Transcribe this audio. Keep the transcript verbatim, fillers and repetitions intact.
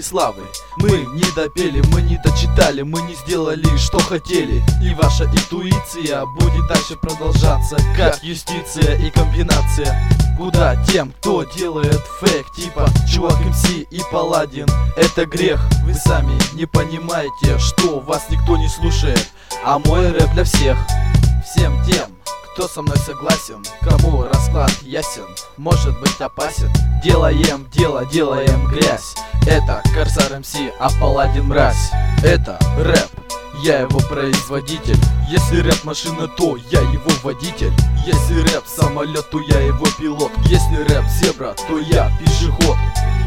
славы. Мы не допели, мы не дочитали, мы не сделали, что хотели. И ваша интуиция будет дальше продолжаться, как юстиция и комбинация. Куда тем, кто делает фейк, типа Чувак эм си и Паладин. Это грех, вы сами не понимаете, что вас никто не слушает, а мой рэп для всех. Всем тем, кто со мной согласен, кому расклад ясен, может быть опасен. Делаем дело, делаем грязь. Это Корсар эм си, а Паладин мразь. Это рэп, я его производитель. Если рэп машина, то я его водитель. Если рэп самолет, то я его пилот. Если рэп зебра, то я пешеход.